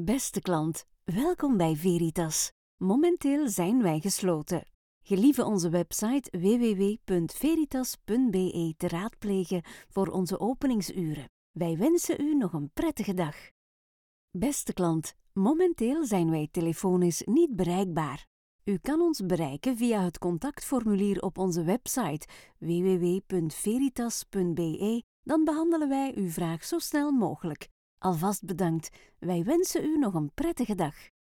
Beste klant, welkom bij Veritas. Momenteel zijn wij gesloten. Gelieve onze website www.veritas.be te raadplegen voor onze openingsuren. Wij wensen u nog een prettige dag. Beste klant, momenteel zijn wij telefonisch niet bereikbaar. U kan ons bereiken via het contactformulier op onze website www.veritas.be, dan behandelen wij uw vraag zo snel mogelijk. Alvast bedankt. Wij wensen u nog een prettige dag.